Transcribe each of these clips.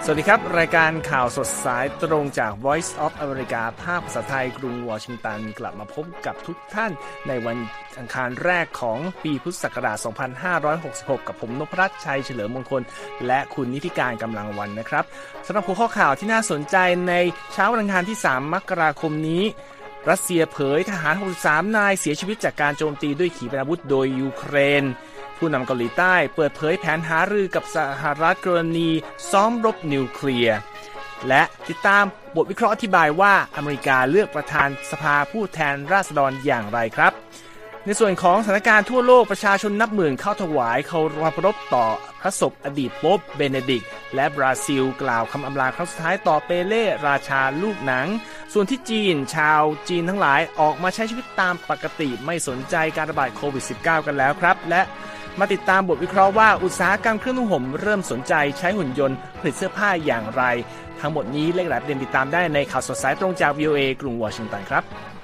สวัสดีครับรายการข่าวสดสายตรงจาก Voice of America ภาคภาษาไทยกรุงวอชิงตันกลับมาพบกับทุกท่านในวันอังคารแรกของปีพุทธศักราช 2566 กับผมนพรัตน์ชัยเฉลิมมงคลและคุณนิติการกำลังวันนะครับสำหรับหัวข้อข่าวที่น่าสนใจในเช้าวันอังคารที่ 3 มกราคมนี้รัสเซียเผยทหาร 63 นายเสียชีวิตจากการโจมตีด้วยขีปนาวุธโดยยูเครนผู้นำเกาหลีใต้เปิดเผยแผนหารือกับสหรัฐกรณีซ้อมรบนิวเคลียร์และติดตามบทวิเคราะห์อธิบายว่าอเมริกาเลือกประธานสภาผู้แทนราษฎรอย่างไรครับในส่วนของสถานการณ์ทั่วโลกประชาชนนับหมื่นเข้าถวายเคารพต่อพระศพอดีตโป๊ปเบเนดิกต์และบราซิลกล่าวคำอำลาครั้งสุดท้ายต่อเปเล่ราชาลูกหนังส่วนที่จีนชาวจีนทั้งหลายออกมาใช้ชีวิตตามปกติไม่สนใจการระบาดโควิด -19 กันแล้วครับและมาติดตามบทวิเคราะห์ว่าอุตสาหกรรมเครื่องนุ่งห่มเริ่มสนใจใช้หุ่นยนต์ผลิตเสื้อผ้าอย่างไรทั้งหมดนี้และหลายประเด็นติดตามได้ในข่าวสดสายตรงจาก VOA กรุงวอชิงตันครับ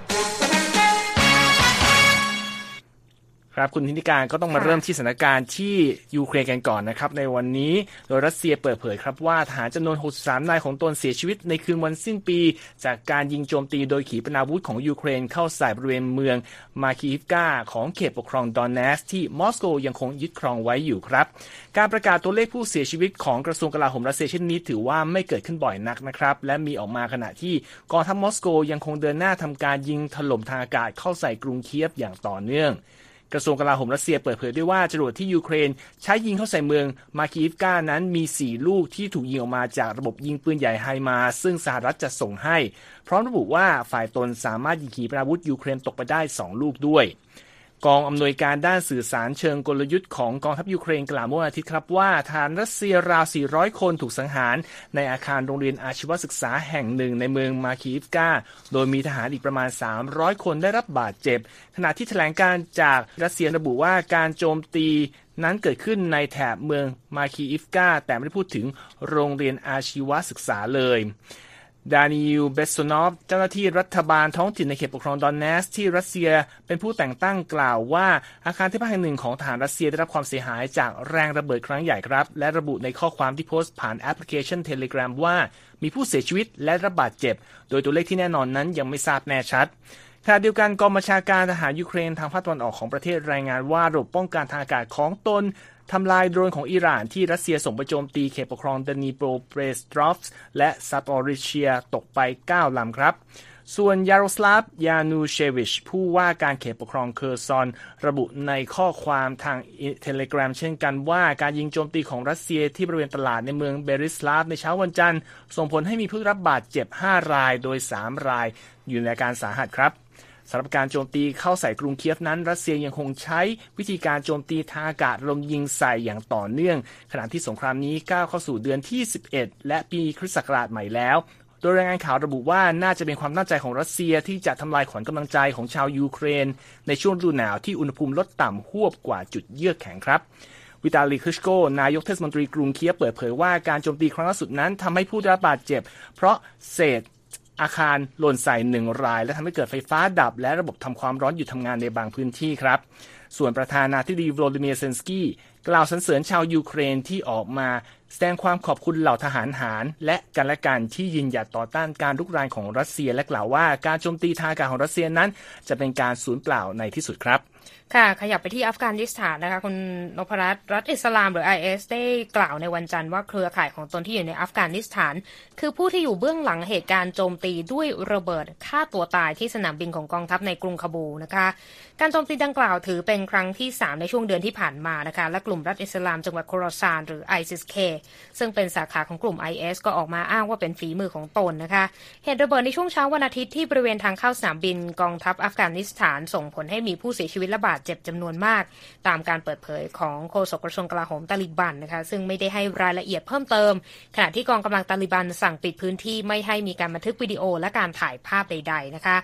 ครับคุณธิติการก็ต้องมาเริ่มที่สถานการณ์ที่ยูเครนกันก่อนนะครับในวันนี้โดยรัสเซียเปิดเผยครับว่าทหารจำนวน 63 นายของตนเสียชีวิตในคืนวันสิ้นปีจากการยิงโจมตีโดยขีปนาวุธของยูเครนเข้าใส่บริเวณเมืองมาคีอิฟกาของเขตปกครองดอนเนสที่มอสโกยังคงยึดครองไว้อยู่ครับการประกาศตัวเลขผู้เสียชีวิตของกระทรวงกลาโหมรัสเซียเช่นนี้ถือว่าไม่เกิดขึ้นบ่อยนักนะครับและมีออกมาขณะที่กองทัพมอสโกยังคงเดินหน้าทำการยิงถล่มทางอากาศเข้าใส่กรุงเคียฟอย่างต่อเนื่องกระทรวงกลาโหมรัสเซียเปิดเผยด้วยว่าจรวดที่ยูเครนใช้ยิงเข้าใส่เมืองมาคีอิฟกานั้นมี4ลูกที่ถูกยิงออกมาจากระบบยิงปืนใหญ่ไฮมาร์ซึ่งสหรัฐจะส่งให้พร้อมระบุว่าฝ่ายตนสามารถยิงขีปนาวุธยูเครนตกไปได้2ลูกด้วยกองอำนวยการด้านสื่อสารเชิงกลยุทธ์ของกองทัพยูเครนกล่าวเมื่อวันอาทิตย์ครับว่าทหารรัสเซียราว400คนถูกสังหารในอาคารโรงเรียนอาชีวศึกษาแห่งหนึ่งในเมืองมาคีอิฟกาโดยมีทหารอีกประมาณ300คนได้รับบาดเจ็บขณะที่แถลงการจากรัสเซียระบุว่าการโจมตีนั้นเกิดขึ้นในแถบเมืองมาคีอิฟกาแต่ไม่ได้พูดถึงโรงเรียนอาชีวศึกษาเลยดานิล เบสโซนอฟเจ้าหน้าที่รัฐบาลท้องถิ่นในเขตปกครองดอนเนสที่รัสเซียเป็นผู้แต่งตั้งกล่าวว่าอาคารที่พักแห่งหนึ่งของทหารรัสเซียได้รับความเสียหายจากแรงระเบิดครั้งใหญ่ครับและระบุในข้อความที่โพสต์ผ่านแอปพลิเคชัน Telegram ว่ามีผู้เสียชีวิตและรับบาดเจ็บโดยตัวเลขที่แน่นอนนั้นยังไม่ทราบแน่ชัดขณะเดียวกันกองบัญชาการทหารยูเครนทางภาคตะวันออกของประเทศรายงานว่าระบบป้องกันทางอากาศของตนทำลายโดรนของอิหร่านที่รัสเซียส่งไปโจมตีเขตปกครองดานีโปรเปรสตรอฟส์และซาปอริเชียตกไป9ลำครับส่วนยาโรสลาฟ ยานูเชวิชผู้ว่าการเขตปกครองเคอร์ซอนระบุในข้อความทางเทเลกราฟเช่นกันว่าการยิงโจมตีของรัสเซียที่บริเวณตลาดในเมืองเบริสลาฟในเช้าวันจันทร์ส่งผลให้มีผู้รับบาดเจ็บ5รายโดย3รายอยู่ในอาการสาหัสครับสำหรับการโจมตีเข้าใส่กรุงเคียฟนั้นรัสเซียยังคงใช้วิธีการโจมตีทางอากาศลมยิงใส่อย่างต่อเนื่องขณะที่สงครามนี้ก้าวเข้าสู่เดือนที่11และปีคริสต์ศักราชใหม่แล้วโดยรายงานข่าวระบุว่าน่าจะเป็นความตั้งใจของรัสเซียที่จะทำลายขวัญกำลังใจของชาวยูเครนในช่วงฤดูหนาวที่อุณหภูมิลดต่ำฮวบกว่าจุดเยือกแข็งครับวิตาลี คลิชโกนายกเทศมนตรีกรุงเคียฟเปิดเผยว่าการโจมตีครั้งล่าสุดนั้นทำให้ผู้ได้รับบาดเจ็บเพราะเศษอาคารหล่นใส่1รายและทำให้เกิดไฟฟ้าดับและระบบทำความร้อนหยุดทำงานในบางพื้นที่ครับส่วนประธานาธิบดีโวโลดิเมียร์เซนสกี้กล่าวสรรเสริญชาวยูเครนที่ออกมาแสดงความขอบคุณเหล่าทหารและกันและกันที่ยืนหยัดต่อต้านการรุกรานของรัสเซียและกล่าวว่าการโจมตีทางอากาศของรัสเซียนั้นจะเป็นการสูญเปล่าในที่สุดครับค่ะขยับไปที่อัฟกานิสถานนะคะคุณนพรัตน์รัฐอิสลามหรือ IS ได้กล่าวในวันจันทร์ว่าเครือข่ายของตนที่อยู่ในอัฟกานิสถานคือผู้ที่อยู่เบื้องหลังเหตุการณ์โจมตีด้วยระเบิดฆ่าตัวตายที่สนามบินของกองทัพในกรุงคาบูนะคะการโจมตีดังกล่าวถือเป็นครั้งที่3ในช่วงเดือนที่ผ่านมานะคะและกลุ่มรัฐอิสลามจังหวัดโคราซานหรือ ISIS-K ซึ่งเป็นสาขาของกลุ่ม IS ก็ออกมาอ้างว่าเป็นฝีมือของตนนะคะเหตุระเบิดในช่วงเช้าวันอาทิตย์ที่บริเวณทางเข้าสนามบินกองทัพอัฟกานิสถานส่งผลให้มีผู้เสียชีวิตและบาดเจ็บจำนวนมากตามการเปิดเผยของโฆษกกระทรวงกลาโหมตาลิบันนะคะซึ่งไม่ได้ให้รายละเอียดเพิ่มเติมขณะที่กองกำลังตาลิบันสั่งปิดพื้นที่ไม่ให้มีการบันทึกวิดีโอและการถ่ายภาพใดๆนะคะ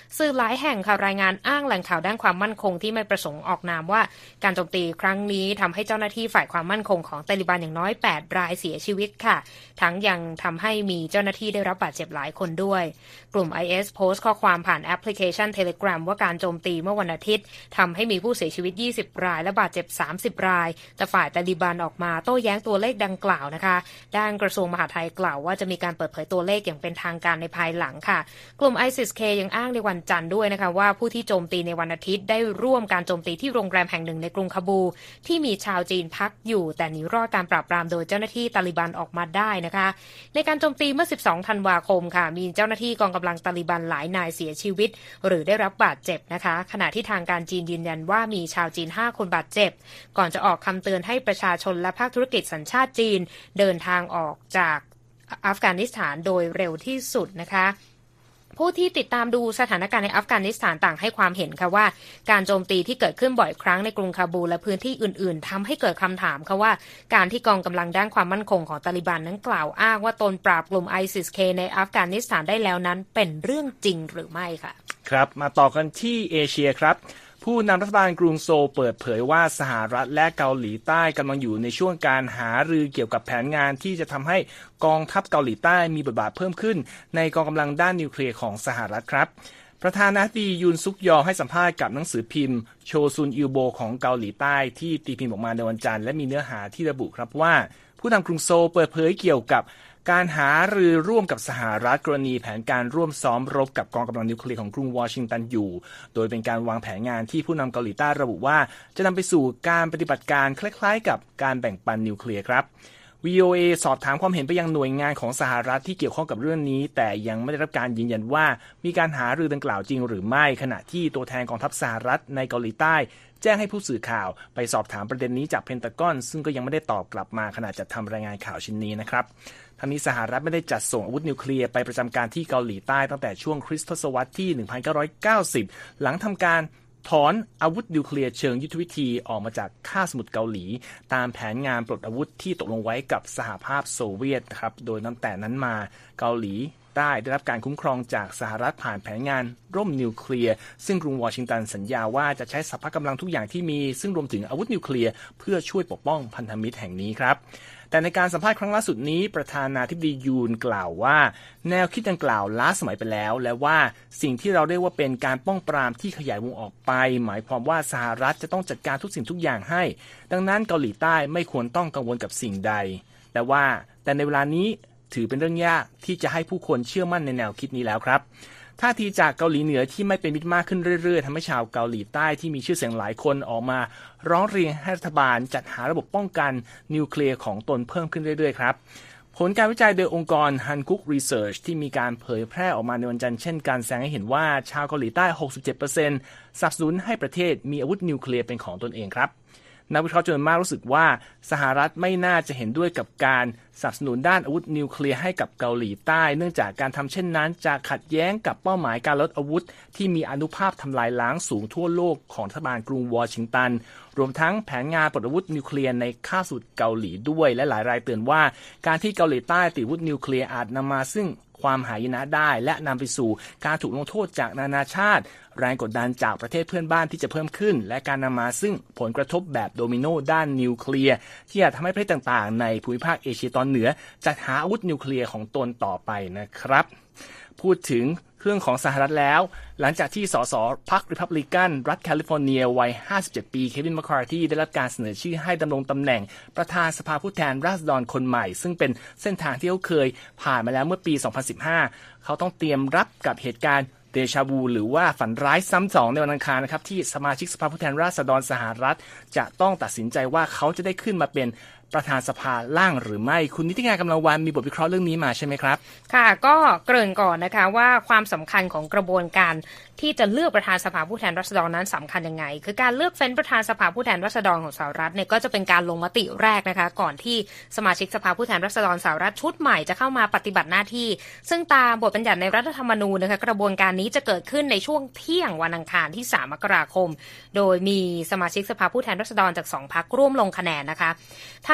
สื่อหลายแห่งค่ะรายงานอ้างแหล่งข่าวด้านความมั่นคงที่ไม่ประสงค์ออกนามว่าการโจมตีครั้งนี้ทำให้เจ้าหน้าที่ฝ่ายความมั่นคงของตาลิบันอย่างน้อย8 รายเสียชีวิตค่ะทั้งยังทำให้มีเจ้าหน้าที่ได้รับบาดเจ็บหลายคนด้วยกลุ่ม IS โพสต์ข้อความผ่านแอปพลิเคชัน Telegram ว่าการโจมตีเมื่อวันอาทิตย์ทำให้มีผู้เสียชีวิต20 รายและบาดเจ็บ30 รายแต่ฝ่ายตาลิบันออกมาโต้แย้งตัวเลขดังกล่าวนะคะด้านกระทรวงมหาดไทยกล่าวว่าจะมีการเปิดเผยตัวเลขอย่างเป็นทางการในภายหลังค่ะกลุ่ม ISIS-K ยังอ้างในวันจันทร์ด้วยนะคะว่าผู้ที่โจมตีในวันอาทิตย์ได้ร่วมการโจมตีที่โรงแรมแห่งหนึ่งในกรุงคาบูที่มีชาวจีนพักอยู่แต่หนีรอดการปราบปรามโดยเจ้าหน้าที่ตาลิบันออกมาได้นะคะในการโจมตีเมื่อ12 ธันวาคมค่ะมีเจ้าหน้าที่กองกำลังตาลิบันหลายนายเสียชีวิตหรือได้รับบาดเจ็บนะคะขณะที่ทางการจีนยืนยันว่ามีชาวจีน5 คนบาดเจ็บก่อนจะออกคำเตือนให้ประชาชนและภาคธุรกิจสัญชาติจีนเดินทางออกจากอัฟกานิสถานโดยเร็วที่สุดนะคะผู้ที่ติดตามดูสถานการณ์ในอัฟกานิสถานต่างให้ความเห็นค่ะว่าการโจมตีที่เกิดขึ้นบ่อยครั้งในกรุงคาบูและพื้นที่อื่นๆทำให้เกิดคำถามค่ะว่าการที่กองกำลังด้านความมั่นคงของตาลิบันนั้นกล่าวอ้างว่าตนปราบกลุ่ม ISIS-K ในอัฟกานิสถานได้แล้วนั้นเป็นเรื่องจริงหรือไม่ค่ะครับมาต่อกันที่เอเชียครับผู้นำรัฐบาลกรุงโซลเปิดเผยว่าสหรัฐและเกาหลีใต้กำลังอยู่ในช่วงการหารือเกี่ยวกับแผนงานที่จะทำให้กองทัพเกาหลีใต้มีบทบาทเพิ่มขึ้นในกองกำลังด้านนิวเคลียร์ของสหรัฐครับประธานาธิบดียุนซุกยอให้สัมภาษณ์กับหนังสือพิมพ์โชซุนอิลโบของเกาหลีใต้ที่ตีพิมพ์ออกมาในวันจันทร์และมีเนื้อหาที่ระบุครับว่าผู้นำกรุงโซลเปิดเผยเกี่ยวกับการหารือร่วมกับสหรัฐกรณีแผนการร่วมซ้อมรบกับกองกำลังนิวเคลียร์ของกรุงวอชิงตันอยู่โดยเป็นการวางแผนงานที่ผู้นำเกาหลีใต้ระบุว่าจะนำไปสู่การปฏิบัติการคล้ายๆกับการแบ่งปันนิวเคลียร์ครับ VOA สอบถามความเห็นไปยังหน่วยงานของสหรัฐที่เกี่ยวข้องกับเรื่องนี้แต่ยังไม่ได้รับการยืนยันว่ามีการหารือดังกล่าวจริงหรือไม่ขณะที่ตัวแทนกองทัพสหรัฐในเกาหลีใต้แจ้งให้ผู้สื่อข่าวไปสอบถามประเด็นนี้จากเพนทากอนซึ่งก็ยังไม่ได้ตอบกลับมาขณะจัดทำรายงานข่าวชิ้นนี้นะครับทั้งนี้สหรัฐไม่ได้จัดส่งอาวุธนิวเคลียร์ไปประจำการที่เกาหลีใต้ตั้งแต่ช่วงคริสตศตวรรษที่ 1990 หลังทำการถอนอาวุธนิวเคลียร์เชิงยุทธวิธีออกมาจากคาบสมุทรเกาหลีตามแผนงานปลดอาวุธที่ตกลงไว้กับสหภาพโซเวียตครับโดยตั้งแต่นั้นมาเกาหลีใต้ได้รับการคุ้มครองจากสหรัฐผ่านแผนงานร่มนิวเคลียร์ซึ่งกรุงวอชิงตันสัญญาว่าจะใช้สรรพกำลังทุกอย่างที่มีซึ่งรวมถึงอาวุธนิวเคลียร์เพื่อช่วยปกป้องพันธมิตรแห่งนี้ครับแต่ในการสัมภาษณ์ครั้งล่าสุดนี้ประธานาธิบดียูนกล่าวว่าแนวคิดดังกล่าวล้าสมัยไปแล้วและว่าสิ่งที่เราเรียกว่าเป็นการป้องปรามที่ขยายวงออกไปหมายความว่าสหรัฐจะต้องจัดการทุกสิ่งทุกอย่างให้ดังนั้นเกาหลีใต้ไม่ควรต้องกังวลกับสิ่งใดแต่ในเวลานี้ถือเป็นเรื่องยากที่จะให้ผู้คนเชื่อมั่นในแนวคิดนี้แล้วครับท่าทีจากเกาหลีเหนือที่ไม่เป็นมิตรมากขึ้นเรื่อยๆทำให้ชาวเกาหลีใต้ที่มีชื่อเสียงหลายคนออกมาร้องเรียนให้รัฐบาลจัดหาระบบป้องกันนิวเคลียร์ของตนเพิ่มขึ้นเรื่อยๆครับผลการวิจัยโดยองค์กร Hankook Research ที่มีการเผยแพร่ออกมาในวันจันทร์เช่นกันแสดงให้เห็นว่าชาวเกาหลีใต้ 67% สนับสนุนให้ประเทศมีอาวุธนิวเคลียร์เป็นของตนเองครับนักวิเคราะห์จำนวนมากรู้สึกว่าสหรัฐไม่น่าจะเห็นด้วยกับการสนับสนุนด้านอาวุธนิวเคลียร์ให้กับเกาหลีใต้เนื่องจากการทำเช่นนั้นจะขัดแย้งกับเป้าหมายการลดอาวุธที่มีอานุภาพทำลายล้างสูงทั่วโลกของรัฐบาลกรุงวอชิงตันรวมทั้งแผนงานปลดอาวุธนิวเคลียร์ในคาบสมุทรเกาหลีด้วยและหลายรายเตือนว่าการที่เกาหลีใต้ติดอาวุธนิวเคลียร์อาจนำมาซึ่งความหายนะได้และนำไปสู่การถูกลงโทษจากนานาชาติแรงกดดันจากประเทศเพื่อนบ้านที่จะเพิ่มขึ้นและการนำมาซึ่งผลกระทบแบบโดมิโนด้านนิวเคลียร์ที่อาจทำให้ประเทศต่างๆในภูมิภาคเอเชียตอนเหนือจัดหาอาวุธนิวเคลียร์ของตนต่อไปนะครับพูดถึงเรื่องของสหรัฐแล้วหลังจากที่สสพรรคริพับลิกันรัฐแคลิฟอร์เนียวัย57ปีเควินแมคคาร์ธีได้รับการเสนอชื่อให้ดำรงตำแหน่งประธานสภาผู้แทนราษฎรคนใหม่ซึ่งเป็นเส้นทางที่เขาเคยผ่านมาแล้วเมื่อปี 2015 เขาต้องเตรียมรับกับเหตุการณ์เดชาวูหรือว่าฝันร้ายซ้ำสองในวันอังคารนะครับที่สมาชิกสภาผู้แทนราษฎรสหรัฐจะต้องตัดสินใจว่าเขาจะได้ขึ้นมาเป็นประธานสภาล่างหรือไม่คุณนิติการกำลังวันมีบทวิเคราะห์เรื่องนี้มาใช่ไหมครับค่ะก็เกริ่นก่อนนะคะว่าความสำคัญของกระบวนการที่จะเลือกประธานสภาผู้แทนราษฎรนั้นสำคัญยังไงคือการเลือกเฟ้นประธานสภาผู้แทนราษฎรของสหรัฐเนี่ยก็จะเป็นการลงมติแรกนะคะก่อนที่สมาชิกสภาผู้แทนราษฎรสหรัฐชุดใหม่จะเข้ามาปฏิบัติหน้าที่ซึ่งตามบทบัญญัติในรัฐธรรมนูญนะคะกระบวนการนี้จะเกิดขึ้นในช่วงเที่ยงวันอังคารที่3 มกราคมโดยมีสมาชิกสภาผู้แทนราษฎรจาก2 พรรคร่วมลงคะแนนนะคะทาง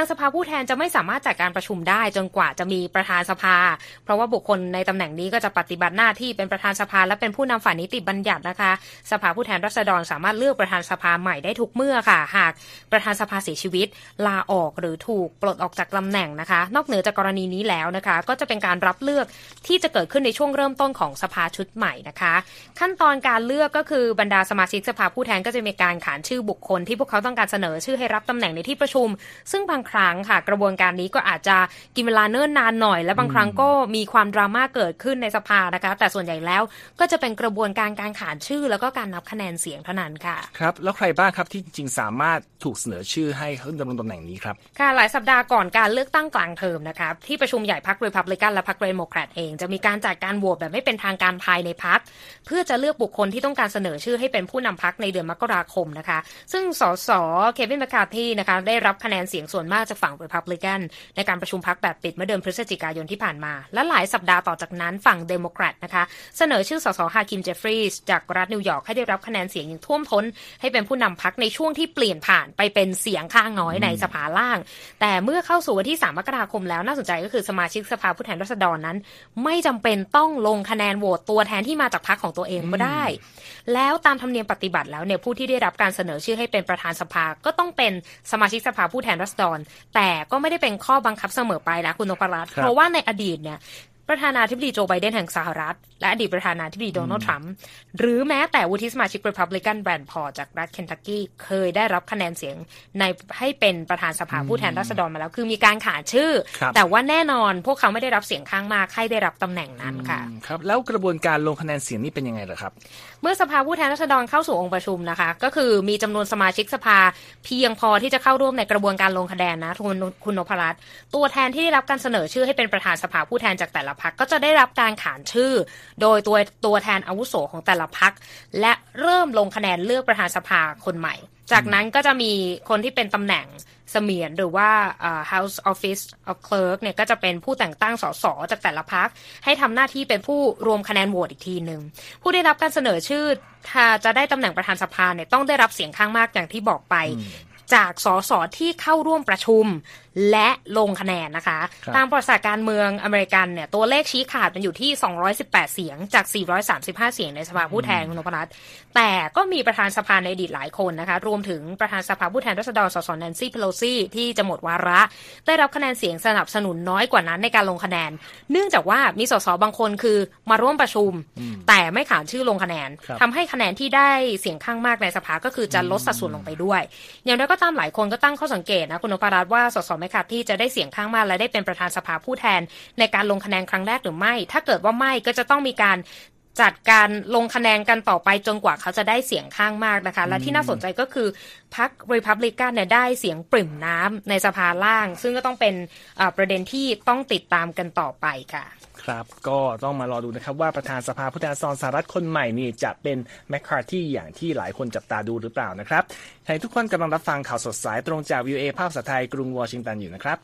างสภาผู้แทนจะไม่สามารถจัดการประชุมได้จนกว่าจะมีประธานสภาเพราะว่าบุคคลในตำแหน่งนี้ก็จะปฏิบัติหน้าที่เป็นประธานสภาและเป็นผู้นำฝ่ายนิติบัญญัตินะคะสภาผู้แทนราษฎรสามารถเลือกประธานสภาใหม่ได้ทุกเมื่อค่ะหากประธานสภาเสียชีวิตลาออกหรือถูกปลดออกจากตำแหน่งนะคะนอกเหนือจากกรณีนี้แล้วนะคะก็จะเป็นการรับเลือกที่จะเกิดขึ้นในช่วงเริ่มต้นของสภาชุดใหม่นะคะขั้นตอนการเลือกก็คือบรรดาสมาชิกสภาผู้แทนก็จะมีการขานชื่อบุคคลที่พวกเขาต้องการเสนอชื่อให้รับตำแหน่งในที่ประชุมซึ่งบางครั้งค่ะกระบวนการนี้ก็อาจจะกินเวลาเนิ่นนานหน่อยและบางครั้งก็มีความดราม่าเกิดขึ้นในสภานะคะแต่ส่วนใหญ่แล้วก็จะเป็นกระบวนการการขานชื่อแล้วก็การนับคะแนนเสียงเท่านั้นค่ะครับแล้วใครบ้างครับที่จริงๆสามารถถูกเสนอชื่อให้ขึ้นดำรงตำแหน่งนี้ครับค่ะหลายสัปดาห์ก่อนการเลือกตั้งกลางเทอมนะคะที่ประชุมใหญ่พรรครีพับลิกันและพรรคเดโมแครตเองจะมีการจัดการโหวตแบบไม่เป็นทางการภายในพรรคเพื่อจะเลือกบุคคลที่ต้องการเสนอชื่อให้เป็นผู้นำพรรคในเดือนมกราคมนะคะซึ่งสสเควินแมคคาร์ธีนะคะได้รับคะแนนเสียงส่วนมากจากฝั่งรีพับลิกันในการประชุมพรรคแบบปิดเมื่อเดือนพฤศจิกายนที่ผ่านมาและหลายสัปดาห์ต่อจากนั้นฝั่งเดโมแครตนะคะเสนอชื่อสสฮาคิมเจฟฟรีย์จากรัฐนิวยอร์กให้ได้รับคะแนนเสียงอย่างท่วมท้นให้เป็นผู้นำพรรคในช่วงที่เปลี่ยนผ่านไปเป็นเสียงข้างน้อยในสภาล่างแต่เมื่อเข้าสู่วันที่3มกราคมแล้วน่าสนใจก็คือสมาชิกสภาผู้แทนราษฎรนั้นไม่จำเป็นต้องลงคะแนนโหวตตัวแทนที่มาจากพรรคของตัวเองก็ได้แล้วตามธรรมเนียมปฏิบัติแล้วเนี่ยผู้ที่ได้รับการเสนอชื่อให้เป็นประธานสภาก็ต้องเป็นสมาชิกสภาผู้แทนราษฎรแต่ก็ไม่ได้เป็นข้อบังคับเสมอไปนะคุณนพรัตน์เพราะว่าในอดีตเนี่ยประธานาธิบดีโจไบเดนแห่งสหรัฐและอดีตประธานาธิบดีโดนัลด์ทรัมป์หรือแม้แต่วุฒิสมาชิกรีพับลิกันแบรนด์พอลจากรัฐเคนทักกี้เคยได้รับคะแนนเสียงในให้เป็นประธานสภาผู้แทนราษฎรมาแล้วคือมีการขานชื่อแต่ว่าแน่นอนพวกเขาไม่ได้รับเสียงข้างมากให้ได้รับตำแหน่งนั้นค่ะครับแล้วกระบวนการลงคะแนนเสียงนี่เป็นยังไงเหรอครับเมื่อสภาผู้แทนราษฎรเข้าสู่องค์ประชุมนะคะก็คือมีจำนวนสมาชิกสภาเพียงพอที่จะเข้าร่วมในกระบวนการลงคะแนนนะคุณนพรัตน์ตัวแทนที่ได้รับการเสนอชื่อให้เป็นประธานสภาผู้แทนจากแต่ละพรรคก็จะได้รับการขานชื่อโดยตัวแทนอาวุโสของแต่ละพรรคและเริ่มลงคะแนนเลือกประธานสภาคนใหม่จากนั้นก็จะมีคนที่เป็นตำแหน่งเสมียนหรือว่าHouse Office of Clerk เนี่ยก็จะเป็นผู้แต่งตั้งสสจากแต่ละพรรคให้ทำหน้าที่เป็นผู้รวมคะแนนโหวตอีกทีนึงผู้ได้รับการเสนอชื่อถ้าจะได้ตำแหน่งประธานสภาเนี่ยต้องได้รับเสียงข้างมากอย่างที่บอกไปจากสสที่เข้าร่วมประชุมและลงคะแนนนะคะตามประวัติศาสตร์การเมืองอเมริกันเนี่ยตัวเลขชี้ขาดมันอยู่ที่218เสียงจาก435เสียงในสภาผู้แทนคุณนพรัตน์แต่ก็มีประธานสภาในอดีตหลายคนนะคะรวมถึงประธานสภาผู้แทนราษฎรสสแนนซี่เพโลซีที่จะหมดวาระได้รับคะแนนเสียงสนับสนุนน้อยกว่านั้นในการลงคะแนนเนื่องจากว่ามีสสบางคนคือมาร่วมประชุมแต่ไม่ขานชื่อลงคะแนนทำให้คะแนนที่ได้เสียงข้างมากในสภาก็คือจะลดสัดส่วนลงไปด้วยอย่างไรก็ตามหลายคนก็ตั้งข้อสังเกตนะคุณนพรัตน์ว่าสสแมคคาร์ธีจะได้เสียงข้างมากและได้เป็นประธานสภาผู้แทนในการลงคะแนนครั้งแรกหรือไม่ถ้าเกิดว่าไม่ก็จะต้องมีการจัดการลงคะแนนกันต่อไปจนกว่าเขาจะได้เสียงข้างมากนะคะและที่น่าสนใจก็คือพรรครีพับลิกันเนี่ยได้เสียงปริ่มน้ำในสภาล่างซึ่งก็ต้องเป็นประเด็นที่ต้องติดตามกันต่อไปค่ะครับก็ต้องมารอดูนะครับว่าประธานสภาผู้แทนราษฎรสหรัฐคนใหม่นี่จะเป็นแมคคาร์ธีอย่างที่หลายคนจับตาดูหรือเปล่านะครับให้ทุกคนกำลังรับฟังข่าวสดสายตรงจาก VOA ภาคภาษาไทยกรุงวอชิงตันอยู่นะครับ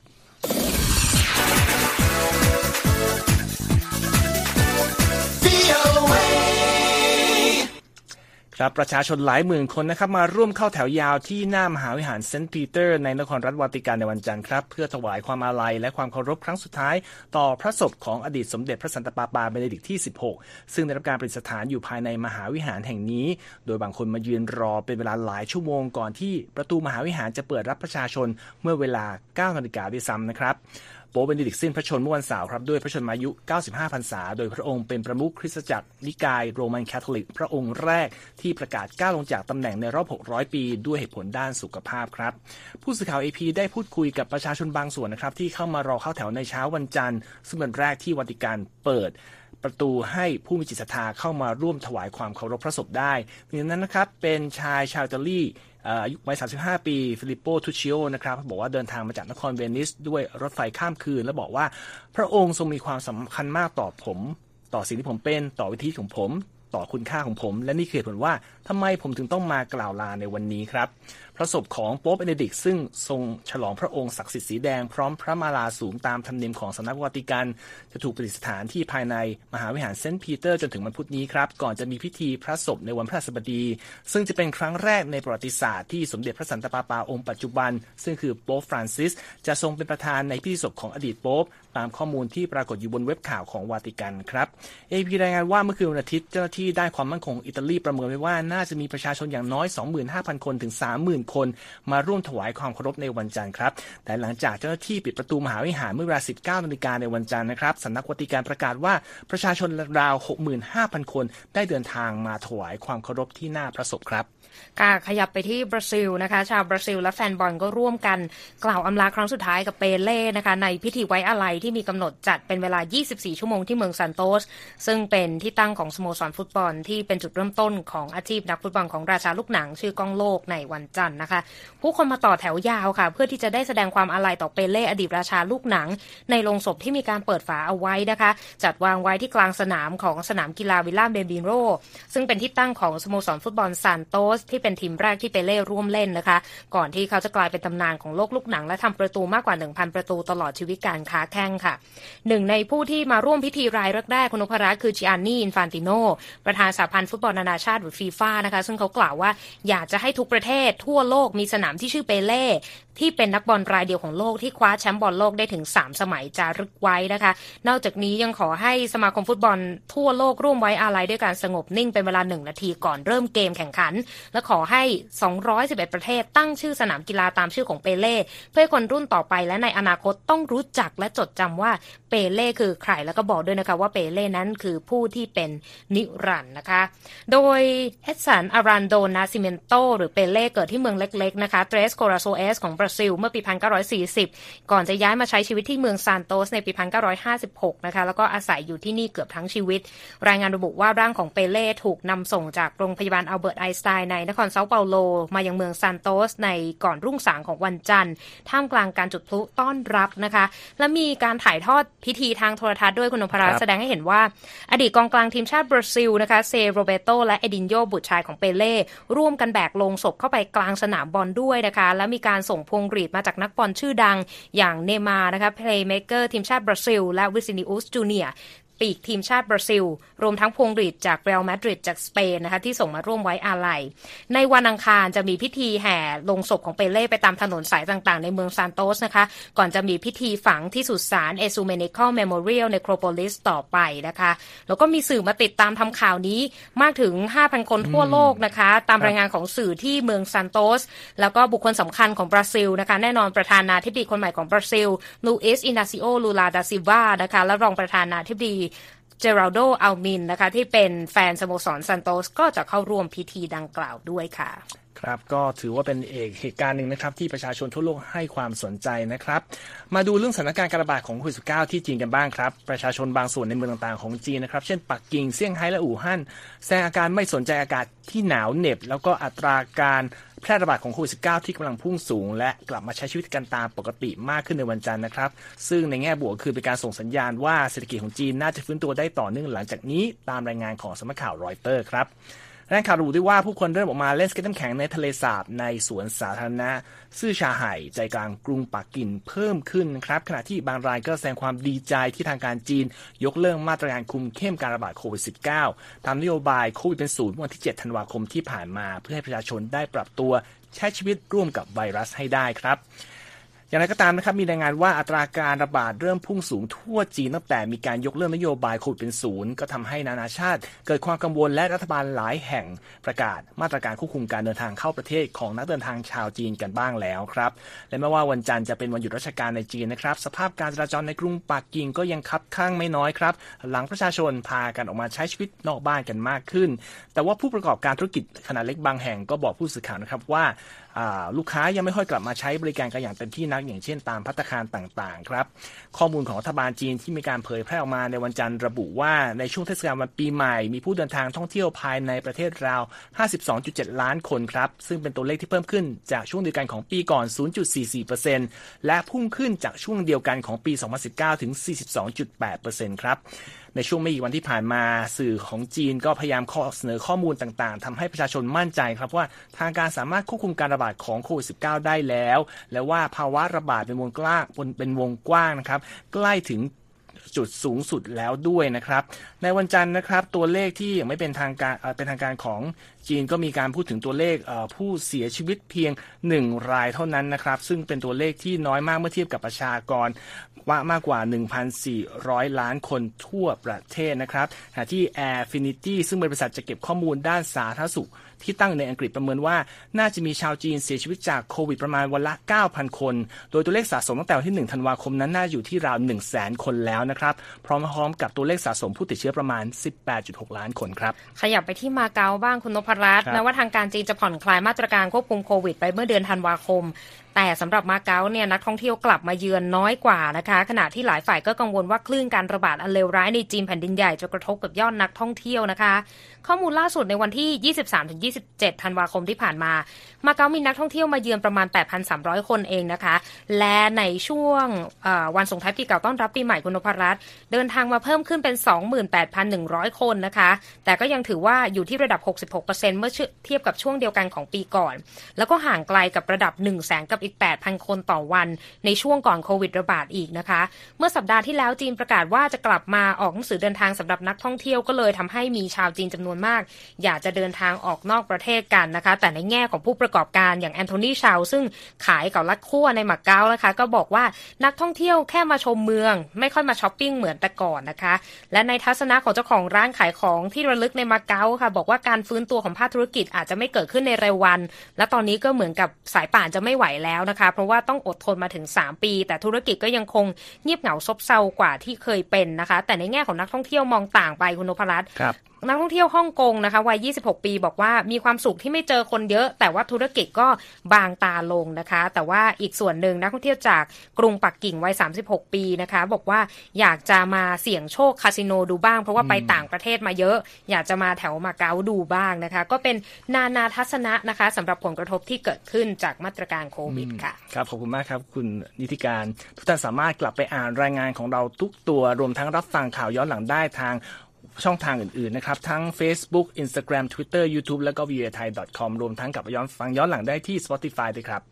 ครับประชาชนหลายหมื่นคนนะครับมาร่วมเข้าแถวยาวที่หน้ามหาวิหารเซนต์ปีเตอร์ในนครรัฐวาติกันในวันจันทร์ครับเพื่อถวายความอาลัยและความเคารพครั้งสุดท้ายต่อพระศพของอดีตสมเด็จพระสันตะปาปาเบเนดิกต์ที่16ซึ่งได้รับการประดิษฐานอยู่ภายในมหาวิหารแห่งนี้โดยบางคนมายืนรอเป็นเวลาหลายชั่วโมงก่อนที่ประตูมหาวิหารจะเปิดรับประชาชนเมื่อเวลา 9 นาฬิกาด้วยซ้ำนะครับโป๊ปเบเนดิกต์สิ้นพระชนม์เมื่อวันเสาร์ครับด้วยพระชนมายุ95พรรษาโดยพระองค์เป็นประมุขคริสตจักรนิกายโรมันคาทอลิกพระองค์แรกที่ประกาศก้าวลงจากตำแหน่งในรอบ600ปีด้วยเหตุผลด้านสุขภาพครับผู้สื่อข่าว AP ได้พูดคุยกับประชาชนบางส่วนนะครับที่เข้ามารอเข้าแถวในเช้าวันจันทร์ซึ่งเป็นแรกที่วาติกันเปิดประตูให้ผู้มีจิตศรัทธาเข้ามาร่วมถวายความเคารพพระศพได้หนึ่งนั้นนะครับเป็นชายชาวอิตาลีอายุวัย35ปีฟิลิปโปทูชิโอนะครับบอกว่าเดินทางมาจากนครเวนิสด้วยรถไฟข้ามคืนและบอกว่าพระองค์ทรงมีความสำคัญมากต่อผมต่อสิ่งที่ผมเป็นต่อวิธีของผมต่อคุณค่าของผมและนี่คือเหตุผลว่าทำไมผมถึงต้องมากล่าวลาในวันนี้ครับพพระศพของโป๊ปเบเนดิกต์ซึ่งทรงฉลองพระองค์ศักดิ์สิทธิ์สีแดงพร้อมพระมาลาสูงตามธรรมเนียมของสำนักวาติกันจะถูกประดิษฐานที่ภายในมหาวิหารเซนต์ปีเตอร์จนถึงวันพุธนี้ครับก่อนจะมีพิธีพระศพในวันพฤหัสบดีซึ่งจะเป็นครั้งแรกในประวัติศาสตร์ที่สมเด็จพระสันตะปาปาองค์ปัจจุบันซึ่งคือโป๊ปฟรานซิสจะทรงเป็นประธานในพิธีศพของอดีตโป๊ปตามข้อมูลที่ปรากฏอยู่บนเว็บข่าวของวาติกันครับ AP รายงานว่าเมื่อคืนวันอาทิตย์เจ้าหน้าที่ด้านความมั่นคงอิตาลีประเมินไว้ว่าน่าจะมีประชาชนอย่างน้อย 25,000 คนถึง 30,000 คนมาร่วมถวายความเคารพในวันจันทร์ครับแต่หลังจากเจ้าหน้าที่ปิดประตูมหาวิหารเมื่อเวลา 19 นาฬิกาในวันจันทร์นะครับสำนักวาติกันประกาศว่าประชาชนราว 65,000 คนได้เดินทางมาถวายความเคารพที่หน้าพระศพครับค่ะขยับไปที่บราซิลนะคะชาวบราซิลและแฟนบอลก็ร่วมกันกล่าวอำลาครั้งสุดท้ายกับเปเล่นะคะในพิธีไว้อาลัยที่มีกำหนดจัดเป็นเวลา 24 ชั่วโมงที่เมืองซานโตสซึ่งเป็นที่ตั้งของสโมสรฟุตบอลที่เป็นจุดเริ่มต้นของอาชีพนักฟุตบอลของราชาลูกหนังชื่อก้องโลกในวันจันทร์นะคะผู้คนมาต่อแถวยาวค่ะเพื่อที่จะได้แสดงความอาลัยต่อเปเล่อดีตราชาลูกหนังในโรงศพที่มีการเปิดฝาเอาไว้นะคะจัดวางไว้ที่กลางสนามของสนามกีฬาวิลล่าเบบิโรซึ่งเป็นที่ตั้งของสโมสรฟุตบอลซานโตสที่เป็นทีมแรกที่เปเล่ร่วมเล่นนะคะก่อนที่เขาจะกลายเป็นตำนานของโลกลูกหนังและทำประตูมากกว่า 1,000 ประตูตลอดชีวิตการค้าแข้งค่ะหนึ่งในผู้ที่มาร่วมพิธีรายแรกๆคุณนพรัตน์คือจิอานี่อินฟานติโนประธานสหพันธ์ฟุตบอลนานาชาติหรือฟีฟ่านะคะซึ่งเขากล่าวว่าอยากจะให้ทุกประเทศทั่วโลกมีสนามที่ชื่อเปเล่ที่เป็นนักบอลรายเดียวของโลกที่คว้าแชมป์บอลโลกได้ถึง3สมัยจารึกไว้นะคะนอกจากนี้ยังขอให้สมาคมฟุตบอลทั่วโลกร่วมไว้อาลัยด้วยการสงบนิ่งเป็นเวลา1นาทีก่อนเริ่มเกมแข่งขันและขอให้211ประเทศตั้งชื่อสนามกีฬาตามชื่อของเปเล่เพื่อคนรุ่นต่อไปและในอนาคตต้องรู้จักและจดจำว่าเปเล่คือใครแล้วก็บอกด้วยนะคะว่าเปเล่นั้นคือผู้ที่เป็นนิรันดร์นะคะโดยเอดสันอารันโดนาซิเมนโตหรือเปเล่เกิดที่เมืองเล็กๆนะคะเตรสโกราโซเอสของบราซิลเมื่อปี 1940 ก่อนจะย้ายมาใช้ชีวิตที่เมืองซานโตสในปี 1956 นะคะแล้วก็อาศัยอยู่ที่นี่เกือบทั้งชีวิตรายงานระบุว่าร่างของเปเล่ถูกนำส่งจากโรงพยาบาลอัลเบิร์ตไอน์สไตน์ในนครเซาเปาโลมายังเมืองซานโตสในก่อนรุ่งสางของวันจันทร์ท่ามกลางการจุดพลุต้อนรับนะคะและมีการถ่ายทอดพิธีทางโทรทัศน์ด้วยคุณนพรัตน์แสดงให้เห็นว่าอดีตกองกลางทีมชาติบราซิลนะคะเซโรเบโตและเอดินโยบุตรชายของเปเล่ร่วมกันแบกโลงศพเข้าไปกลางสนามบอลด้วยนะคะและมีการส่งพวงหรีดมาจากนักบอลชื่อดังอย่างเนย์มาร์นะคะเพลย์เมคเกอร์ทีมชาติบราซิลและวิซินิอุสจูเนียร์ปีกทีมชาติบราซิลรวมทั้งพวงหรีดจากเรอัลมาดริดจากสเปนนะคะที่ส่งมาร่วมไว้อาลัยในวันอังคารจะมีพิธีแห่ลงศพของเปเล่ไปตามถนนสายต่างๆในเมืองซานโตสนะคะก่อนจะมีพิธีฝังที่สุสานเอซูเมนิคอลเมโมเรียลในโครโพลิสต่อไปนะคะแล้วก็มีสื่อมาติดตามทำข่าวนี้มากถึง 5,000 คนทั่วโลกนะคะตามรายงานของสื่อที่เมืองซานโตสแล้วก็บุคคลสำคัญของบราซิลนะคะแน่นอนประธานาธิบดีคนใหม่ของบราซิลลูอิสอินาซิโอลูลาดาซิลวานะคะและรองประธานาธิบดีเจราโดอัลมินนะคะที่เป็นแฟนสโมสรซานโตสก็จะเข้าร่วมพิธีดังกล่าวด้วยค่ะครับก็ถือว่าเป็นเหตุการณ์หนึ่งนะครับที่ประชาชนทั่วโลกให้ความสนใจนะครับมาดูเรื่องสถานการณ์การระบาดของโควิด -19 ที่จีนกันบ้างครับประชาชนบางส่วนในเมืองต่างๆของจีนนะครับเช่นปักกิ่งเซี่ยงไฮ้และอู่ฮั่นแสดงอาการไม่สนใจอากาศที่หนาวเหน็บแล้วก็อัตราการแพร่ระบาดของโควิด -19 ที่กำลังพุ่งสูงและกลับมาใช้ชีวิตกันตามปกติมากขึ้นในวันจันทร์นะครับซึ่งในแง่บวกคือเป็นการส่งสัญญาณว่าเศรษฐกิจของจีนน่าจะฟื้นตัวได้ต่อเนื่องหลังจากนี้ตามรายงานของสำนักข่าวรอยเตอร์ครับรายงานข่าวระบุด้วยว่าผู้คนเริ่มออกมาเล่นสเก็ตน้ำแข็งในทะเลสาบในสวนสาธารณะซื่อชาไห่ใจกลางกรุงปักกิ่งเพิ่มขึ้นนะครับขณะที่บางรายก็แสดงความดีใจที่ทางการจีนยกเลิกมาตรการคุมเข้มการระบาดโควิด -19 ตามนโยบายโควิดเป็นศูนย์วันที่ 7 ธันวาคมที่ผ่านมาเพื่อให้ประชาชนได้ปรับตัวใช้ชีวิตร่วมกับไวรัสให้ได้ครับอย่างไรก็ตามนะครับมีรายงานว่าอัตราการระบาดเริ่มพุ่งสูงทั่วจีนตั้งแต่มีการยกเลิกนโยบายโควิดเป็นศูนย์ก็ทำให้นานาชาติเกิดความกังวลและรัฐบาลหลายแห่งประกาศมาตรการควบคุมการเดินทางเข้าประเทศของนักเดินทางชาวจีนกันบ้างแล้วครับและแม้ว่าวันจันทร์จะเป็นวันหยุดราชการในจีนนะครับสภาพการจราจรในกรุงปักกิ่งก็ยังคับข้างไม่น้อยครับหลังประชาชนพากันออกมาใช้ชีวิตนอกบ้านกันมากขึ้นแต่ว่าผู้ประกอบการธุรกิจขนาดเล็กบางแห่งก็บอกผู้สื่อข่าวนะครับว่าลูกค้ายังไม่ค่อยกลับมาใช้บริการกันอย่างเต็มที่นักอย่างเช่นตามภัตตาคารต่างๆครับข้อมูลของรัฐบาลจีนที่มีการเผยแพร่ออกมาในวันจันทร์ระบุว่าในช่วงเทศกาลวันปีใหม่มีผู้เดินทางท่องเที่ยวภายในประเทศราว 52.7 ล้านคนครับซึ่งเป็นตัวเลขที่เพิ่มขึ้นจากช่วงเดียวกันของปีก่อน 0.44% และพุ่งขึ้นจากช่วงเดียวกันของปี 2019 ถึง 42.8% ครับในช่วงไม่กี่วันที่ผ่านมาสื่อของจีนก็พยายามเสนอข้อมูลต่างๆทำให้ประชาชนมั่นใจครับว่าทางการสามารถควบคุมการระระบาดของโควิด -19 ได้แล้วและว่าภาวะระบาดเป็นวงกว้างนะครับใกล้ถึงจุดสูงสุดแล้วด้วยนะครับในวันจันทร์นะครับตัวเลขที่ยังไม่เป็นทางการของจีนก็มีการพูดถึงตัวเลขผู้เสียชีวิตเพียง1รายเท่านั้นนะครับซึ่งเป็นตัวเลขที่น้อยมากเมื่อเทียบกับประชากรมากกว่า 1,400 ล้านคนทั่วประเทศนะครับขณะที่ Airfinity ซึ่งเป็นบริษัทจะเก็บข้อมูลด้านสาธารณสุขที่ตั้งในอังกฤษประเมินว่าน่าจะมีชาวจีนเสียชีวิตจากโควิดประมาณวันละ 9,000 คนโดยตัวเลขสะสมตั้งแต่วันที่1ธันวาคมนั้นน่าอยู่ที่ราว 100,000 คนแล้วนะครับพร้อมกับตัวเลขสะสมผู้ติดเชื้อประมาณ 18.6 ล้านคนครับขยับไปที่มาเก๊าบ้างคุณนพรัตน์แม้ว่าทางการจีนจะผ่อนคลายมาตรการควบคุมโควิดไปเมื่อเดือนธันวาคมแต่สำหรับมาเก๊าเนี่ยนักท่องเที่ยวกลับมาเยือนน้อยกว่านะคะขณะที่หลายฝ่ายก็กังวลว่าคลื่นการระบาดอันเลวร้ายในจีนแผ่นดินใหญ่จะกระทบกับยอดนักท่องเที่ยวนะคะข้อมูลล่าสุดในวันที่ 23-27 ธันวาคมที่ผ่านมามาเก๊ามีนักท่องเที่ยวมาเยือนประมาณ 8,300 คนเองนะคะและในช่วงวันส่งท้ายปีเก่าต้อนรับปีใหม่คุณนพรัตน์เดินทางมาเพิ่มขึ้นเป็น 28,100 คนนะคะแต่ก็ยังถือว่าอยู่ที่ระดับ 66% เมื่อเทียบกับช่วงเดียวกันของปีก่อนแล้วก็ห่างไกลกับระดับ 100,000 กับอีก 8,000 คนต่อวันในช่วงก่อนโควิดระบาดอีกนะคะเมื่อสัปดาห์ที่แล้วจีนประกาศว่าจะกลับมาออกหนังสือเดินทางสำหรับนักท่องเที่ยวก็เลยทำให้มีชาวจีนจำนวนมากอยากจะเดินทางออกนอกประเทศกันนะคะแต่ในแง่ของผู้ประกอบการอย่างแอนโทนีชาวซึ่งขายเก๋าลัดคั่วในมาเก๊านะคะก็บอกว่านักท่องเที่ยวแค่มาชมเมืองไม่ค่อยมาช้อปปิ้งเหมือนแต่ก่อนนะคะและในทัศนะของเจ้าของร้านขายของที่ระลึกในมาเก๊าค่ะบอกว่าการฟื้นตัวของภาคธุรกิจอาจจะไม่เกิดขึ้นในเร็ววันและตอนนี้ก็เหมือนกับสายป่านจะไม่ไหวแล้วนะคะเพราะว่าต้องอดทนมาถึง3ปีแต่ธุรกิจก็ยังคงเงียบเหงาซบเซากว่าที่เคยเป็นนะคะแต่ในแง่ของนักท่องเที่ยวมองต่างไปคุณนพรัตน์นักท่องเที่ยวฮ่องกงนะคะวัย26 ปีบอกว่ามีความสุขที่ไม่เจอคนเยอะแต่ว่าธุรกิจก็บางตาลงนะคะแต่ว่าอีกส่วนหนึ่งนักท่องเที่ยวจากกรุงปักกิ่งวัย36 ปีนะคะบอกว่าอยากจะมาเสี่ยงโชคคาสิโนดูบ้างเพราะว่าไปต่างประเทศมาเยอะอยากจะมาแถวมาเก๊าดูบ้างนะคะก็เป็นนานาทัศนะนะคะสำหรับผลกระทบที่เกิดขึ้นจากมาตรการโควิดค่ะครับขอบคุณมากครับคุณนิติการทุกท่านสามารถกลับไปอ่านรายงานของเราทุกตัวรวมทั้งรับฟังข่าวย้อนหลังได้ทางช่องทางอื่นๆนะครับทั้ง Facebook Instagram Twitter YouTube แล้วก็ voathai.com รวมทั้งกลับไปฟังย้อนหลังได้ที่ Spotify ด้วยครับ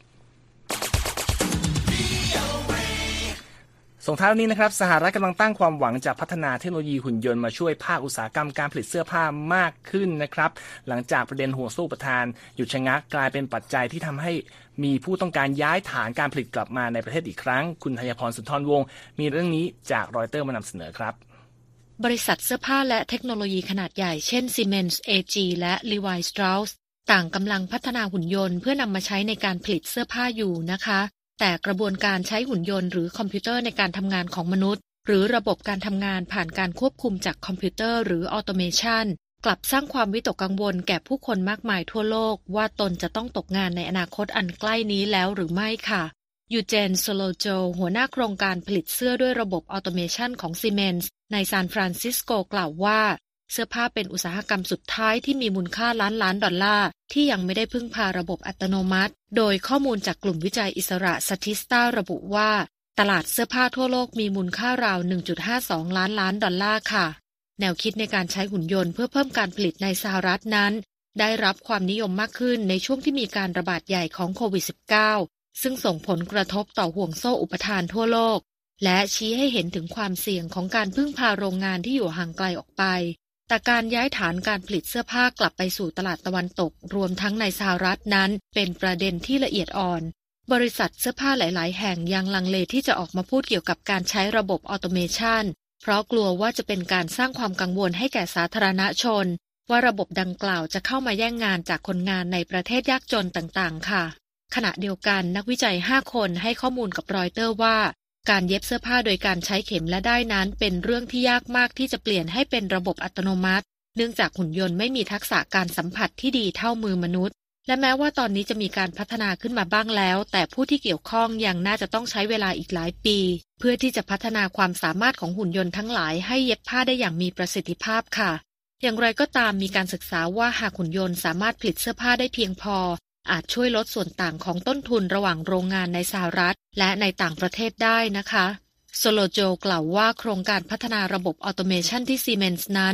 ส่งท้ายวันนี้นะครับสหรัฐกำลังตั้งความหวังจะพัฒนาเทคโนโลยีหุ่นยนต์มาช่วยภาคอุตสาหกรรมการผลิตเสื้อผ้ามากขึ้นนะครับหลังจากประเด็นห่วงโซ่อุปทานหยุดชะงักกลายเป็นปัจจัยที่ทำให้มีผู้ต้องการย้ายฐานการผลิตกลับมาในประเทศอีกครั้งคุณธัญพรสุนทรวงศ์มีเรื่องนี้จากรอยเตอร์มานำเสนอครับบริษัทเสื้อผ้าและเทคโนโลยีขนาดใหญ่เช่น Siemens AG และ Levi Strauss ต่างกำลังพัฒนาหุ่นยนต์เพื่อนำมาใช้ในการผลิตเสื้อผ้าอยู่นะคะแต่กระบวนการใช้หุ่นยนต์หรือคอมพิวเตอร์ในการทำงานของมนุษย์หรือระบบการทำงานผ่านการควบคุมจากคอมพิวเตอร์หรือออโตเมชันกลับสร้างความวิตกกังวลแก่ผู้คนมากมายทั่วโลกว่าตนจะต้องตกงานในอนาคตอันใกล้นี้แล้วหรือไม่ค่ะยูเจน โซโลโจหัวหน้าโครงการผลิตเสื้อด้วยระบบออโตเมชันของ Siemens ในซานฟรานซิสโกกล่าวว่าเสื้อผ้าเป็นอุตสาหกรรมสุดท้ายที่มีมูลค่าล้านดอลลาร์ที่ยังไม่ได้พึ่งพาระบบอัตโนมัติโดยข้อมูลจากกลุ่มวิจัยอิสระสถิสตาระบุว่าตลาดเสื้อผ้าทั่วโลกมีมูลค่าราว 1.52 ล้านดอลลาร์ค่ะแนวคิดในการใช้หุ่นยนต์เพื่อเพิ่มการผลิตในสหรัฐนั้นได้รับความนิยมมากขึ้นในช่วงที่มีการระบาดใหญ่ของโควิด -19 ซึ่งส่งผลกระทบต่อห่วงโซ่อุปทานทั่วโลกและชี้ให้เห็นถึงความเสี่ยงของการพึ่งพาโรงงานที่อยู่ห่างไกลออกไปแต่การย้ายฐานการผลิตเสื้อผ้ากลับไปสู่ตลาดตะวันตกรวมทั้งในสหรัฐนั้นเป็นประเด็นที่ละเอียดอ่อนบริษัทเสื้อผ้าหลายๆแห่งยังลังเลที่จะออกมาพูดเกี่ยวกับการใช้ระบบออโตเมชันเพราะกลัวว่าจะเป็นการสร้างความกังวลให้แก่สาธารณชนว่าระบบดังกล่าวจะเข้ามาแย่งงานจากคนงานในประเทศยากจนต่างๆค่ะขณะเดียวกันนักวิจัย5 คนให้ข้อมูลกับรอยเตอร์ว่าการเย็บเสื้อผ้าโดยการใช้เข็มและด้ายนั้นเป็นเรื่องที่ยากมากที่จะเปลี่ยนให้เป็นระบบอัตโนมัติเนื่องจากหุ่นยนต์ไม่มีทักษะการสัมผัสที่ดีเท่ามือมนุษย์และแม้ว่าตอนนี้จะมีการพัฒนาขึ้นมาบ้างแล้วแต่ผู้ที่เกี่ยวข้องยังน่าจะต้องใช้เวลาอีกหลายปีเพื่อที่จะพัฒนาความสามารถของหุ่นยนต์ทั้งหลายให้เย็บผ้าได้อย่างมีประสิทธิภาพค่ะอย่างไรก็ตามมีการศึกษาว่าหากหุ่นยนต์สามารถผลิตเสื้อผ้าได้เพียงพออาจช่วยลดส่วนต่างของต้นทุนระหว่างโรงงานในสหรัฐและในต่างประเทศได้นะคะโซโลโจกล่าวว่าโครงการพัฒนาระบบออโตเมชันที่ Siemens นั้น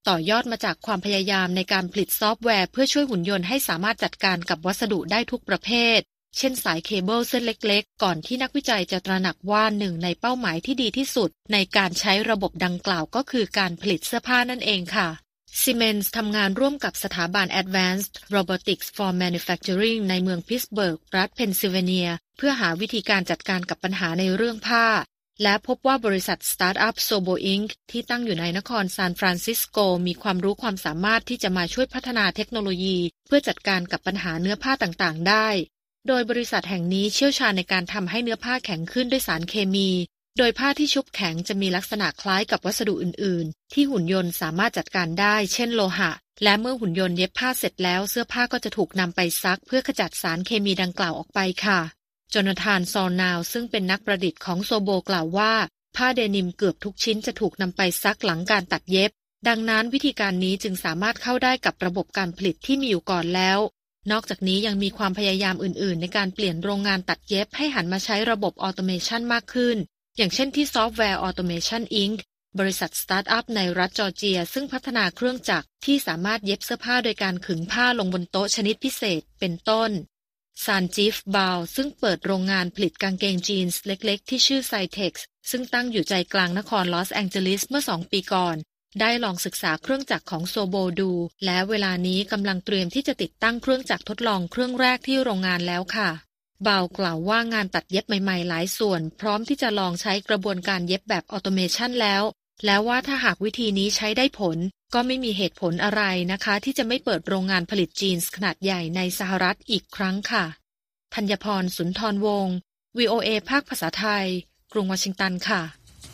ต่อยอดมาจากความพยายามในการผลิตซอฟต์แวร์เพื่อช่วยหุ่นยนต์ให้สามารถจัดการกับวัสดุได้ทุกประเภทเช่นสายเคเบิลเส้นเล็กๆก่อนที่นักวิจัยจะตระหนักว่าหนึ่งในเป้าหมายที่ดีที่สุดในการใช้ระบบดังกล่าวก็คือการผลิตเสื้อผ้านั่นเองค่ะ Siemens ทำงานร่วมกับสถาบัน Advanced Robotics for Manufacturing ในเมืองพิตต์สเบิร์กรัฐเพนซิลเวเนียเพื่อหาวิธีการจัดการกับปัญหาในเรื่องผ้าและพบว่าบริษัทสตาร์ทอัพ Sobo Inc. ที่ตั้งอยู่ในนครซานฟรานซิสโกมีความรู้ความสามารถที่จะมาช่วยพัฒนาเทคโนโลยีเพื่อจัดการกับปัญหาเนื้อผ้าต่างๆได้โดยบริษัทแห่งนี้เชี่ยวชาญในการทำให้เนื้อผ้าแข็งขึ้นด้วยสารเคมีโดยผ้าที่ชุบแข็งจะมีลักษณะคล้ายกับวัสดุอื่นๆที่หุ่นยนต์สามารถจัดการได้เช่นโลหะและเมื่อหุ่นยนต์เย็บผ้าเสร็จแล้วเสื้อผ้าก็จะถูกนำไปซักเพื่อขจัดสารเคมีดังกล่าวออกไปค่ะโจนาธาน ซอร์นาวซึ่งเป็นนักประดิษฐ์ของโซโบกล่าวว่าผ้าเดนิมเกือบทุกชิ้นจะถูกนำไปซักหลังการตัดเย็บดังนั้นวิธีการนี้จึงสามารถเข้าได้กับระบบการผลิตที่มีอยู่ก่อนแล้วนอกจากนี้ยังมีความพยายามอื่นๆในการเปลี่ยนโรงงานตัดเย็บให้หันมาใช้ระบบออโตเมชันมากขึ้นอย่างเช่นที่ Software Automation Inc. บริษัทสตาร์ทอัพในรัฐจอร์เจียซึ่งพัฒนาเครื่องจักรที่สามารถเย็บเสื้อผ้าโดยการขึงผ้าลงบนโต๊ะชนิดพิเศษเป็นต้นซานจิฟบาวซึ่งเปิดโรงงานผลิตกางเกงจีนส์เล็กๆที่ชื่อไซเท็กซ์ซึ่งตั้งอยู่ใจกลางนครลอสแองเจลิสเมื่อ2 ปีก่อนได้ลองศึกษาเครื่องจักรของโซโบดูและเวลานี้กำลังเตรียมที่จะติดตั้งเครื่องจักรทดลองเครื่องแรกที่โรงงานแล้วค่ะบาวกล่าวว่างานตัดเย็บใหม่ๆหลายส่วนพร้อมที่จะลองใช้กระบวนการเย็บแบบออโตเมชันแล้วว่าถ้าหากวิธีนี้ใช้ได้ผลก็ไม่มีเหตุผลอะไรนะคะที่จะไม่เปิดโรงงานผลิตจีนส์ขนาดใหญ่ในสหรัฐอีกครั้งค่ะธัญพร สุนทรวงศ์ VOA ภาคภาษาไทยกรุงวอชิงตันค่ะ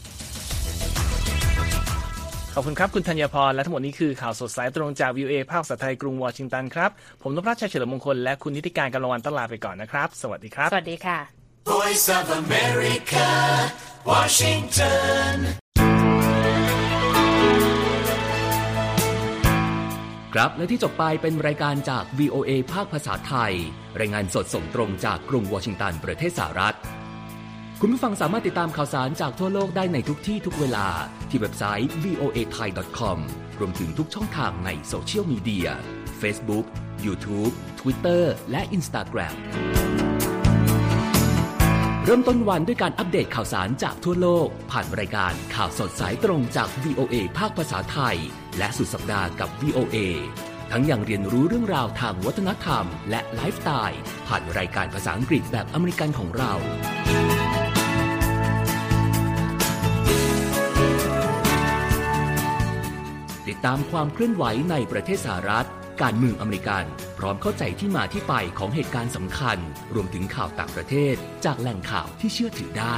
ขอบคุณครับคุณธัญพรและทั้งหมดนี้คือข่าวสดสายตรงจาก VOA ภาคภาษาไทยกรุงวอชิงตันครับผมนพรัชชัยเฉลิมมงคลและคุณนิติการกำลังวันต้อนลาไปก่อนนะครับสวัสดีครับสวัสดีค่ะ Voice of America Washington ครับและที่จบไปเป็นรายการจาก VOA ภาคภาษาไทยรายงานสดส่งตรงจากกรุงวอชิงตันประเทศสหรัฐคุณผู้ฟังสามารถติดตามข่าวสารจากทั่วโลกได้ในทุกที่ทุกเวลาที่เว็บไซต์ voathai.com รวมถึงทุกช่องทางในโซเชียลมีเดีย Facebook, YouTube, Twitter และ Instagram เริ่มต้นวันด้วยการอัปเดตข่าวสารจากทั่วโลกผ่านรายการข่าวสดสายตรงจาก VOA ภาคภาษาไทยและสุดสัปดาห์กับ VOA ทั้งยังเรียนรู้เรื่องราวทางวัฒนธรรมและไลฟ์สไตล์ผ่านรายการภาษาอังกฤษแบบอเมริกันของเราติดตามความเคลื่อนไหวในประเทศสหรัฐการเมืองอเมริกันพร้อมเข้าใจที่มาที่ไปของเหตุการณ์สำคัญรวมถึงข่าวต่างประเทศจากแหล่งข่าวที่เชื่อถือได้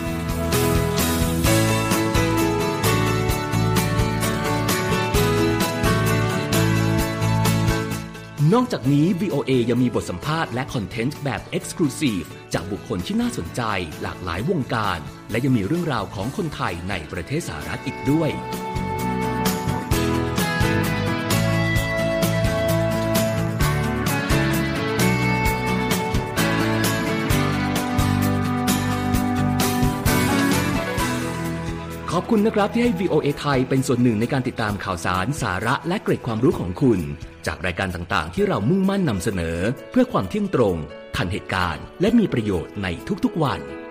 นอกจากนี้ VOA ยังมีบทสัมภาษณ์และคอนเทนต์แบบ Exclusive จากบุคคลที่น่าสนใจหลากหลายวงการและยังมีเรื่องราวของคนไทยในประเทศสหรัฐอีกด้วยขอบคุณนะครับที่ให้ VOA ไทยเป็นส่วนหนึ่งในการติดตามข่าวสารสาระและเกร็ดความรู้ของคุณจากรายการต่างๆที่เรามุ่งมั่นนำเสนอเพื่อความเที่ยงตรงทันเหตุการณ์และมีประโยชน์ในทุกๆวัน